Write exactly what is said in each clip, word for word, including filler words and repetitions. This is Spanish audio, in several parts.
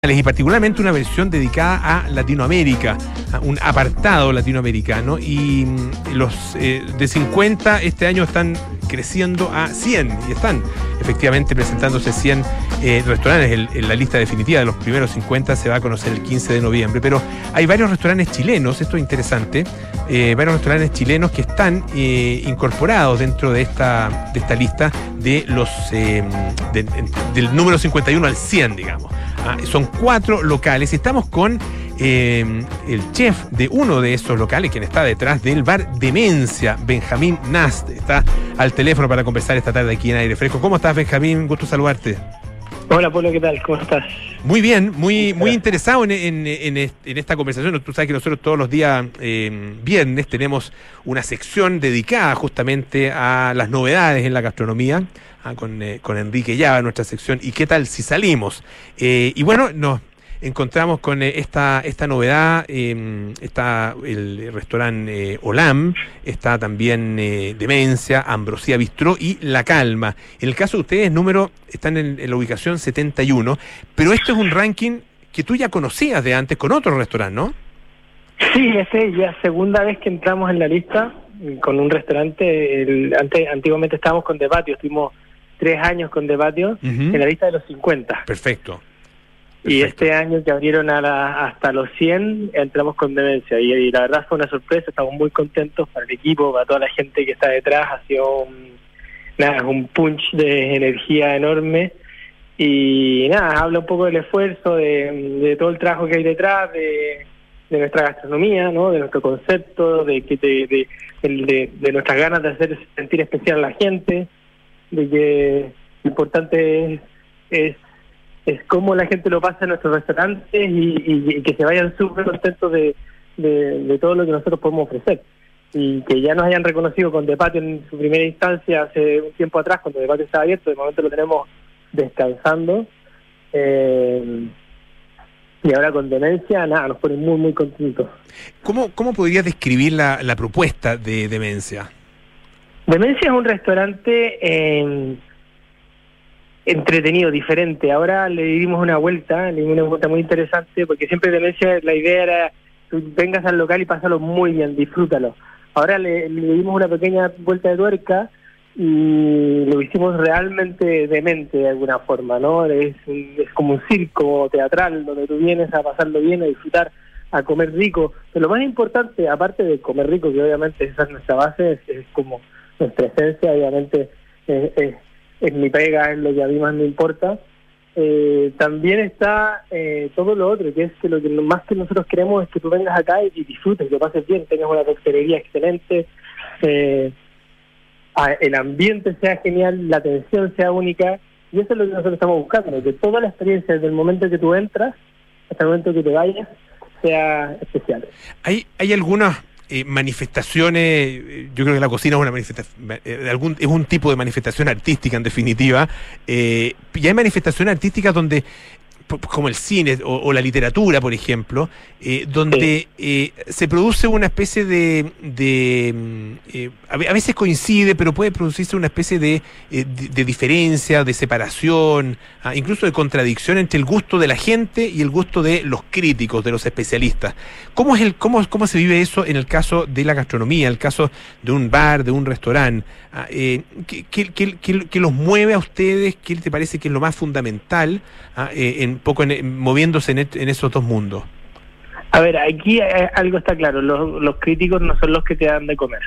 Y particularmente una versión dedicada a Latinoamérica, a un apartado latinoamericano, y los eh, de cincuenta este año están creciendo a cien y están efectivamente presentándose cien eh, restaurantes. El, en la lista definitiva de los primeros cincuenta se va a conocer el quince de noviembre, pero hay varios restaurantes chilenos, esto es interesante, eh, varios restaurantes chilenos que están eh, incorporados dentro de esta, de esta lista de los eh, de, de, del número cincuenta y uno al cien, digamos. Ah, son cuatro locales y estamos con eh, el chef de uno de esos locales, quien está detrás del bar Demencia, Benjamín Nast. Está al teléfono para conversar esta tarde aquí en Aire Fresco. ¿Cómo estás, Benjamín? Gusto saludarte. Hola, Polo, ¿qué tal? ¿Cómo estás? Muy bien, muy muy interesado en, en, en, en esta conversación. Tú sabes que nosotros todos los días eh, viernes tenemos una sección dedicada justamente a las novedades en la gastronomía, ah, con, eh, con Enrique Llava, nuestra sección ¿Y qué tal si salimos? Eh, y bueno, nos encontramos con eh, esta esta novedad. Eh, está el restaurante eh, Olam, está también eh, Demencia, Ambrosía Bistró y La Calma. En el caso de ustedes, número están en, en la ubicación setenta y uno, pero esto es un ranking que tú ya conocías de antes con otro restaurante, ¿no? Sí, este es ya segunda vez que entramos en la lista con un restaurante. El, antes, antiguamente estábamos con De Patio, estuvimos tres años con De Patio, uh-huh, en la lista de los cincuenta. Perfecto. Y Perfecto. Este año que abrieron a la, hasta los cien, entramos con Demencia. Y, y la verdad fue una sorpresa, estamos muy contentos para el equipo, para toda la gente que está detrás. Ha sido un, nada, un punch de energía enorme. Y nada, habla un poco del esfuerzo, de, de todo el trabajo que hay detrás, de, de nuestra gastronomía, ¿no? De nuestro concepto, de, que de, de, de, de nuestras ganas de hacer sentir especial a la gente, de que lo importante es... es es cómo la gente lo pasa en nuestros restaurantes y, y, y que se vayan súper contentos de, de, de todo lo que nosotros podemos ofrecer. Y que ya nos hayan reconocido con De Patio en su primera instancia hace un tiempo atrás, cuando De Patio estaba abierto, de momento lo tenemos descansando. Eh, y ahora con Demencia, nada, nos pone muy, muy contentos. ¿Cómo, cómo podrías describir la, la propuesta de Demencia? Demencia es un restaurante... Eh, entretenido, diferente. Ahora le dimos una vuelta, le dimos una vuelta muy interesante, porque siempre Demencia la idea era tú vengas al local y pásalo muy bien, disfrútalo. Ahora le, le dimos una pequeña vuelta de tuerca y lo hicimos realmente demente de alguna forma, ¿no? Es, un, es como un circo teatral donde tú vienes a pasarlo bien, a disfrutar, a comer rico. Pero lo más importante, aparte de comer rico, que obviamente esa es nuestra base, es, es como nuestra esencia, obviamente es, es es mi pega, es lo que a mí más me importa. Eh, también está eh, todo lo otro, que es que lo que más que nosotros queremos es que tú vengas acá y, y disfrutes, que lo pases bien, tengas una coctelería excelente, eh, a, el ambiente sea genial, la atención sea única, y eso es lo que nosotros estamos buscando, que toda la experiencia desde el momento que tú entras hasta el momento que te vayas sea especial. ¿Hay, hay algunas Eh, manifestaciones? Yo creo que la cocina es una manifestación, eh, algún, es un tipo de manifestación artística en definitiva, eh, y hay manifestaciones artísticas donde, como el cine o, o la literatura, por ejemplo, eh, donde eh, se produce una especie de, de eh, a veces coincide, pero puede producirse una especie de, eh, de, de diferencia, de separación, ah, incluso de contradicción entre el gusto de la gente y el gusto de los críticos, de los especialistas. ¿Cómo es el cómo cómo se vive eso en el caso de la gastronomía, en el caso de un bar, de un restaurante? Ah, eh, ¿qué, qué, qué, qué, qué los mueve a ustedes? ¿Qué te parece que es lo más fundamental, ah, eh, en poco en, en, moviéndose en, en esos dos mundos? A ver, aquí eh, algo está claro, los, los críticos no son los que te dan de comer.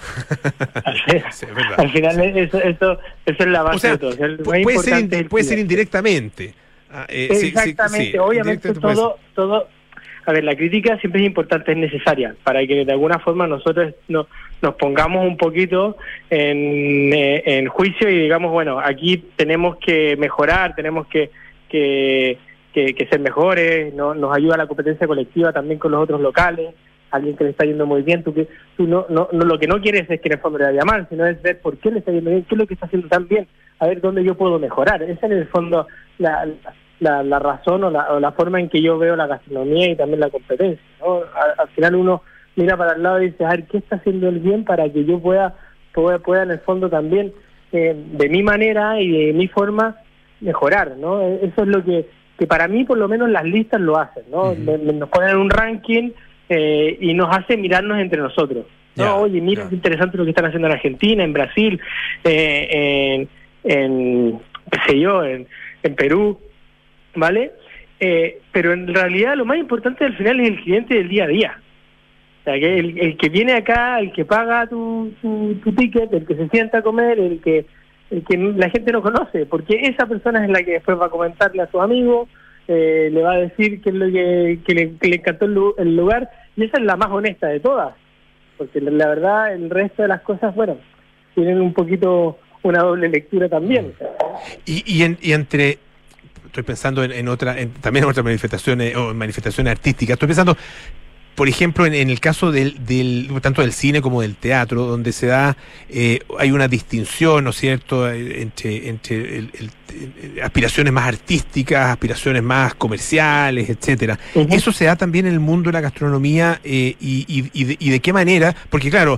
Al, sí, es verdad, al final sí. eso, eso, eso es la base, o sea, de todo. O sea, el puede más ser, es puede ser indirectamente. Ah, eh, Exactamente, sí, sí, obviamente todo, todo, a ver, la crítica siempre es importante, es necesaria, para que de alguna forma nosotros no, nos pongamos un poquito en, eh, en juicio y digamos, bueno, aquí tenemos que mejorar, tenemos que, que Que, que ser mejores, ¿no? Nos ayuda la competencia colectiva también con los otros locales, alguien que le está yendo muy bien, tú que tú no, no, no lo que no quieres es que en el fondo le vaya mal, sino es ver por qué le está yendo bien, qué es lo que está haciendo tan bien, a ver dónde yo puedo mejorar. Esa es en el fondo la, la, la razón o la, o la forma en que yo veo la gastronomía y también la competencia, ¿no? Al, al final uno mira para el lado y dice, a ver, ¿qué está haciendo el bien para que yo pueda, pueda, pueda en el fondo también, eh, de mi manera y de mi forma, mejorar, ¿no? Eso es lo que que para mí por lo menos las listas lo hacen, ¿no? Uh-huh. Nos ponen un ranking eh, y nos hace mirarnos entre nosotros, ¿no? Yeah, Oye, mira, yeah. es interesante lo que están haciendo en Argentina, en Brasil, eh, en, en, qué sé yo, en, en Perú, ¿vale? Eh, pero en realidad lo más importante al final es el cliente del día a día. O sea, que el, el que viene acá, el que paga tu, tu, tu ticket, el que se sienta a comer, el que el que la gente no conoce, porque esa persona es la que después va a comentarle a sus amigos, eh, le va a decir que es lo que, que, le, que le encantó el, el lugar, y esa es la más honesta de todas, porque la, la verdad el resto de las cosas, bueno, tienen un poquito una doble lectura también. Y, y, en, y entre... Estoy pensando en, en otra, en, también en otras manifestaciones o en manifestaciones artísticas. Estoy pensando, por ejemplo, en, en el caso del, del tanto del cine como del teatro, donde se da, eh, hay una distinción, ¿no es cierto?, entre, entre el, el, el, aspiraciones más artísticas, aspiraciones más comerciales, etcétera. Uh-huh. Eso se da también en el mundo de la gastronomía eh, y, y, y, de, y de qué manera, porque claro,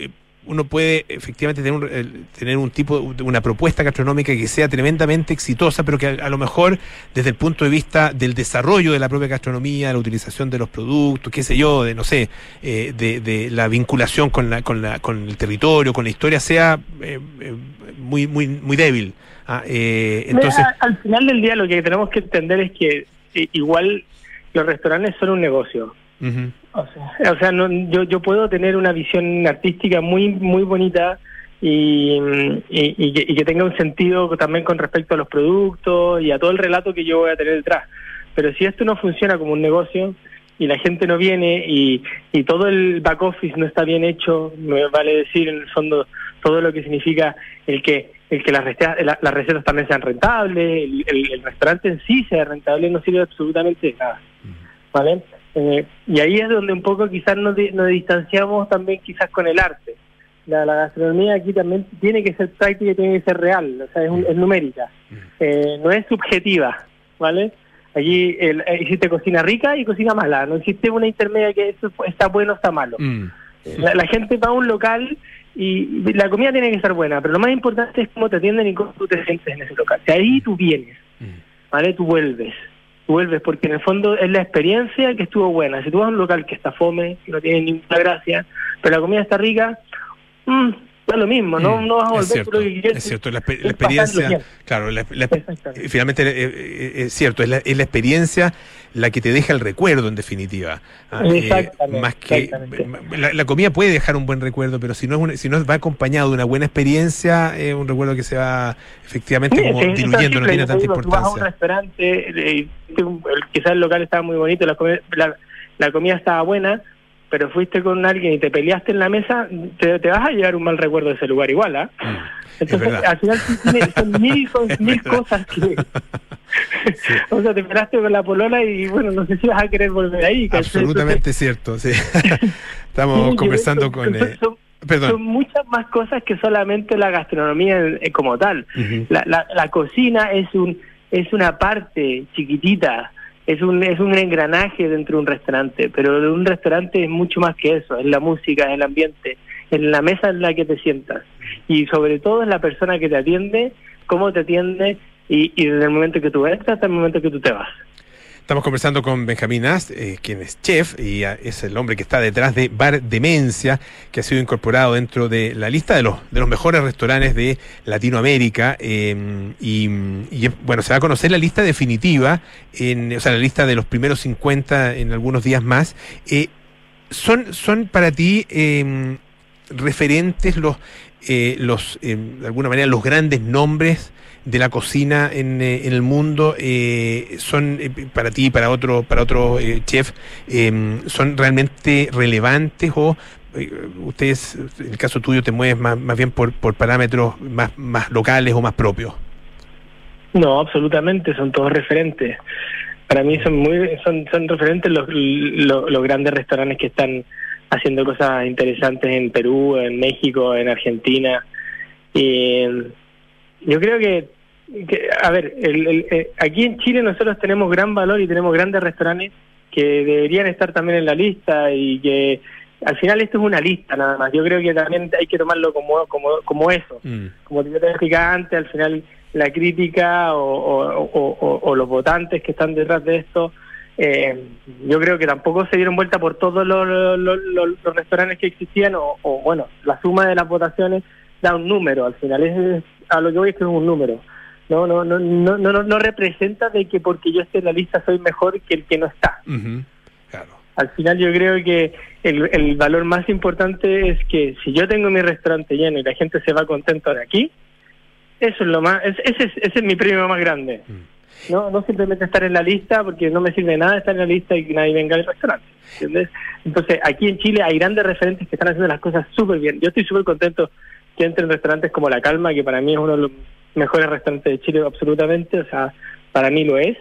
uno puede efectivamente tener un, tener un tipo, una propuesta gastronómica que sea tremendamente exitosa, pero que a, a lo mejor desde el punto de vista del desarrollo de la propia gastronomía, la utilización de los productos, qué sé yo, de no sé, eh, de, de la vinculación con la, con la, con el territorio, con la historia, sea eh, eh, muy, muy, muy débil. Ah, eh, entonces, Mira, al final del día lo que tenemos que entender es que eh, igual los restaurantes son un negocio. Uh-huh. O sea, o sea no, yo yo puedo tener una visión artística muy muy bonita y, y, y, que, y que tenga un sentido también con respecto a los productos y a todo el relato que yo voy a tener detrás, pero si esto no funciona como un negocio y la gente no viene y, y todo el back office no está bien hecho, me vale decir en el fondo todo lo que significa el que el que las recetas, la, las recetas también sean rentables, el, el, el restaurante en sí sea rentable, no sirve absolutamente de nada, ¿vale? Eh, y ahí es donde un poco quizás nos, nos distanciamos también quizás con el arte. La, la gastronomía aquí también tiene que ser práctica y tiene que ser real, o sea, es, un, es numérica, eh, no es subjetiva, ¿vale? Allí el, existe cocina rica y cocina mala, no existe una intermedia que eso está bueno o está malo. Mm. La, la gente va a un local y la comida tiene que ser buena, pero lo más importante es cómo te atienden y cómo tú te sientes en ese local. Si ahí tú vienes, ¿vale? Tú vuelves. vuelves porque en el fondo es la experiencia que estuvo buena. Si tú vas a un local que está fome, que no tiene ninguna gracia, pero la comida está rica, mmm, es lo mismo, no, mm, no vas a volver. Es cierto, lo que quieres, es cierto la, la experiencia, claro, la, la, finalmente eh, es cierto, es la, es la experiencia la que te deja el recuerdo en definitiva. Exactamente, eh, más que exactamente. La, la comida puede dejar un buen recuerdo, pero si no es una, si no va acompañado de una buena experiencia, es eh, un recuerdo que se va efectivamente sí, como es, diluyendo, es no tiene tanta digo, importancia. Tú vas a un restaurante, eh, quizás el local estaba muy bonito, la, la, la comida estaba buena, pero fuiste con alguien y te peleaste en la mesa, te, te vas a llevar un mal recuerdo de ese lugar igual, ¿ah? ¿eh? Mm, Entonces, al final tiene, son mil, son mil cosas que... Sí. O sea, te peleaste con la polola y bueno, no sé si vas a querer volver ahí. Absolutamente Entonces, cierto, sí. Estamos sí, conversando son, con... Eh, son, perdón. Son muchas más cosas que solamente la gastronomía eh, como tal. Uh-huh. La, la, la cocina es un es una parte chiquitita, es un es un engranaje dentro de un restaurante, pero de un restaurante es mucho más que eso, es la música, es el ambiente, es la mesa en la que te sientas y sobre todo es la persona que te atiende, cómo te atiende y, y desde el momento que tú entras hasta el momento que tú te vas. Estamos conversando con Benjamín Ast, eh, quien es chef y es el hombre que está detrás de Bar Demencia, que ha sido incorporado dentro de la lista de los de los mejores restaurantes de Latinoamérica. Eh, y, y bueno, se va a conocer la lista definitiva, en, o sea, la lista de los primeros cincuenta en algunos días más. Eh, ¿son, son para ti eh, referentes los, eh, los eh, de alguna manera, los grandes nombres de la cocina en, eh, en el mundo? Eh, son eh, para ti, para otro, para otro eh, chef, eh, son realmente relevantes o eh, ustedes, en el caso tuyo, te mueves más, más bien por, por parámetros más, más locales o más propios? No, absolutamente, son todos referentes. Para mí son muy, son, son referentes los, los, los grandes restaurantes que están haciendo cosas interesantes en Perú, en México, en Argentina. Y yo creo que, que a ver, el, el, eh, aquí en Chile nosotros tenemos gran valor y tenemos grandes restaurantes que deberían estar también en la lista y que al final esto es una lista nada más. Yo creo que también hay que tomarlo como como como eso. Mm. Como te explicaba antes, al final la crítica o, o, o, o, o los votantes que están detrás de esto, eh, yo creo que tampoco se dieron vuelta por todos los, los, los, los restaurantes que existían, o, o bueno, la suma de las votaciones da un número, al final es, a lo que voy es que es un número. No, no, no, no, no, no, no representa de que porque yo esté en la lista soy mejor que el que no está. Uh-huh. Claro. Al final yo creo que el, el valor más importante es que si yo tengo mi restaurante lleno y la gente se va contenta de aquí, eso es lo más, es, ese, es, ese es mi premio más grande. Mm. No, no simplemente estar en la lista, porque no me sirve de nada estar en la lista y que nadie venga al restaurante, ¿entiendes? Entonces aquí en Chile hay grandes referentes que están haciendo las cosas súper bien. Yo estoy súper contento que entren restaurantes como La Calma, que para mí es uno de los mejores restaurantes de Chile absolutamente, o sea, para mí lo es.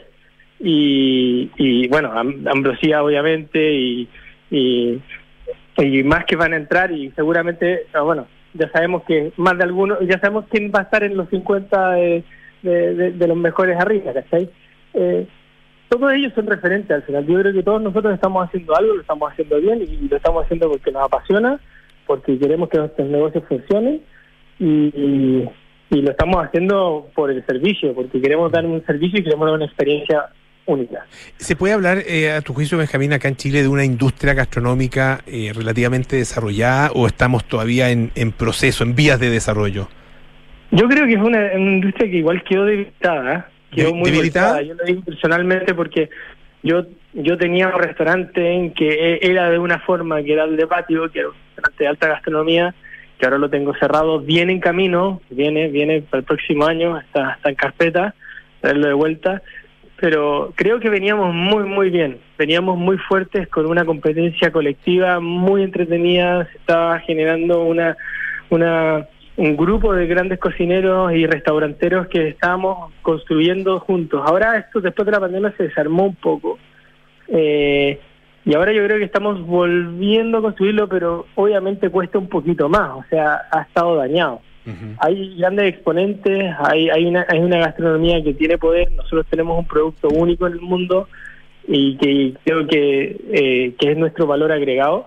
Y, y bueno, Ambrosía obviamente y, y y más que van a entrar, y seguramente, bueno, ya sabemos que más de algunos, ya sabemos quién va a estar en los cincuenta de, de, de, de los mejores arriba, ¿cachai? Eh, todos ellos son referentes al final. Yo creo que todos nosotros estamos haciendo algo, lo estamos haciendo bien, y lo estamos haciendo porque nos apasiona, porque queremos que nuestros negocios funcionen, y, y, y lo estamos haciendo por el servicio, porque queremos dar un servicio y queremos dar una experiencia única. ¿Se puede hablar, eh, a tu juicio, Benjamín, acá en Chile de una industria gastronómica eh, relativamente desarrollada, o estamos todavía en, en proceso, en vías de desarrollo? Yo creo que es una, una industria que igual quedó debilitada, ¿eh? Quedó muy debilitada. Yo lo digo personalmente porque yo yo tenía un restaurante en que era de una forma, que era el de patio, que era un restaurante de alta gastronomía, que ahora lo tengo cerrado, viene en camino, viene viene para el próximo año, está, está en carpeta, traerlo de vuelta. Pero creo que veníamos muy, muy bien. Veníamos muy fuertes, con una competencia colectiva muy entretenida. Se estaba generando una, una un grupo de grandes cocineros y restauranteros que estábamos construyendo juntos. Ahora esto, después de la pandemia, se desarmó un poco. Eh, y ahora yo creo que estamos volviendo a construirlo, pero obviamente cuesta un poquito más. O sea, ha estado dañado. Uh-huh. Hay grandes exponentes, hay hay una hay una gastronomía que tiene poder. Nosotros tenemos un producto único en el mundo y que creo que eh, que es nuestro valor agregado.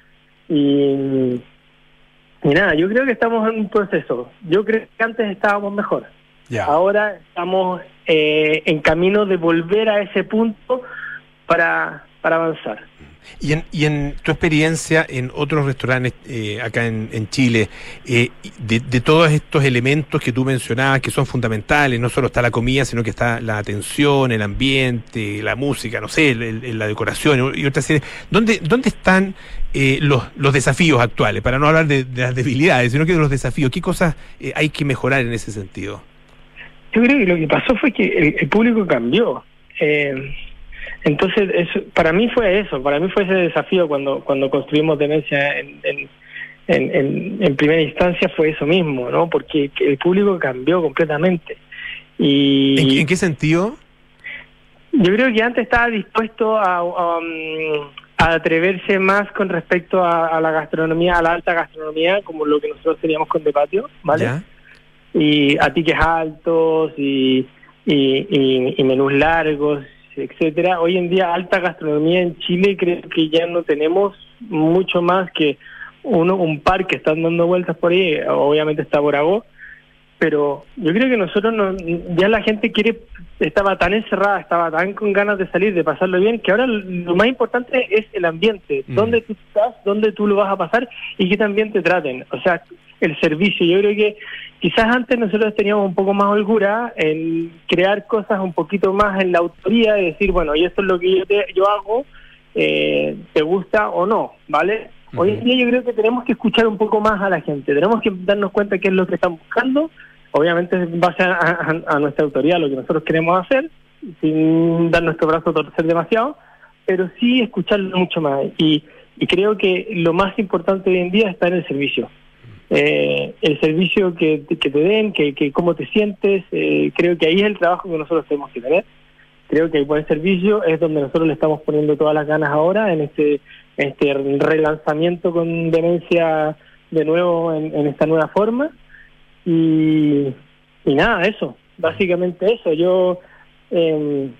Y, y nada, yo creo que estamos en un proceso. Yo creo que antes estábamos mejor. Yeah. Ahora estamos eh, en camino de volver a ese punto para para avanzar. Y en, y en tu experiencia en otros restaurantes eh, acá en, en Chile, eh, de, de todos estos elementos que tú mencionabas, que son fundamentales, no solo está la comida, sino que está la atención, el ambiente, la música, no sé, el, el, la decoración y otras series, ¿dónde, dónde están eh, los, los desafíos actuales? Para no hablar de, de las debilidades, sino que de los desafíos. ¿Qué cosas eh, hay que mejorar en ese sentido? Yo creo que lo que pasó fue que el, el público cambió. Eh... Entonces, eso, para mí fue eso, para mí fue ese desafío cuando cuando construimos Demencia en, en, en, en primera instancia, fue eso mismo, ¿no? Porque el público cambió completamente. Y ¿En, ¿En qué sentido? Yo creo que antes estaba dispuesto a, a, a atreverse más con respecto a, a la gastronomía, a la alta gastronomía, como lo que nosotros teníamos con De Patio, ¿vale? ¿Ya? Y a tickets altos y, y, y, y menús largos, etcétera. Hoy en día alta gastronomía en Chile creo que ya no tenemos mucho más que uno un par que están dando vueltas por ahí. Obviamente está Boragó, pero yo creo que nosotros no, ya la gente quiere, estaba tan encerrada, estaba tan con ganas de salir, de pasarlo bien, que ahora lo más importante es el ambiente, mm. dónde tú estás, dónde tú lo vas a pasar y qué también te traten. O sea, el servicio. Yo creo que quizás antes nosotros teníamos un poco más holgura en crear cosas un poquito más en la autoría y decir, bueno, y esto es lo que yo, te, yo hago, eh, te gusta o no, ¿vale? Uh-huh. Hoy en día yo creo que tenemos que escuchar un poco más a la gente, tenemos que darnos cuenta qué es lo que están buscando, obviamente en base a, a, a nuestra autoría, lo que nosotros queremos hacer, sin dar nuestro brazo a torcer demasiado, pero sí escucharlo mucho más. Y, y creo que lo más importante hoy en día está en el servicio. Eh, el servicio que, que te den, que, que cómo te sientes, eh, creo que ahí es el trabajo que nosotros tenemos que tener. Creo que el buen servicio es donde nosotros le estamos poniendo todas las ganas ahora en este este relanzamiento con Demencia de nuevo en, en esta nueva forma. Y, y nada, eso, básicamente eso. Yo eh,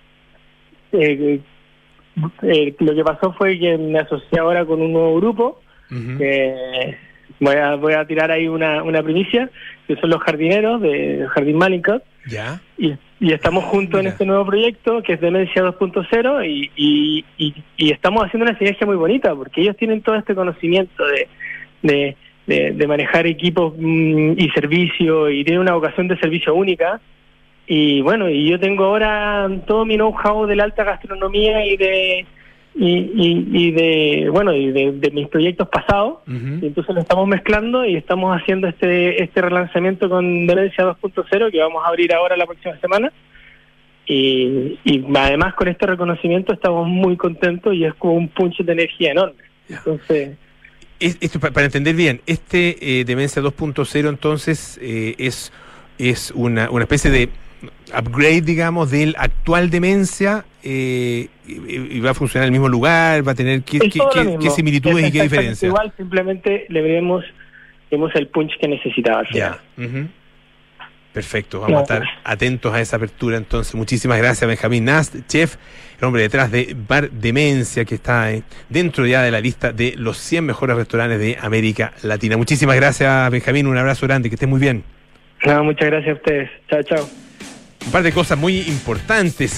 eh, eh, lo que pasó fue que me asocié ahora con un nuevo grupo, uh-huh. que voy a voy a tirar ahí una, una primicia, que son los jardineros de Jardín Malincott. Ya. Y, y estamos juntos Mira. en este nuevo proyecto que es Demencia dos punto cero y, y, y, y estamos haciendo una sinergia muy bonita porque ellos tienen todo este conocimiento de, de, de, de manejar equipos mmm, y servicio y tienen una vocación de servicio única. Y bueno, y yo tengo ahora todo mi know-how de la alta gastronomía y de y, y, y de bueno y de, de mis proyectos pasados. Uh-huh. Y entonces lo estamos mezclando y estamos haciendo este este relanzamiento con Demencia dos punto cero que vamos a abrir ahora la próxima semana. Y, y además con este reconocimiento estamos muy contentos y es como un punch de energía enorme. Entonces es, esto, para entender bien, este eh, Demencia dos punto cero entonces eh, es es una una especie de upgrade, digamos, del actual Demencia, eh, y, y va a funcionar en el mismo lugar, va a tener qué, qué, qué, qué similitudes y qué diferencias. Igual, simplemente le veremos, veremos el punch que necesitaba al final. Ya. Uh-huh. Perfecto, vamos ya, a estar pues. atentos a esa apertura entonces. Muchísimas gracias, Benjamín Nast, chef, el hombre detrás de Bar Demencia, que está eh, dentro ya de la lista de los cien mejores restaurantes de América Latina. Muchísimas gracias, Benjamín, un abrazo grande, que estés muy bien. No, muchas gracias a ustedes. Chao, chao. Un par de cosas muy importantes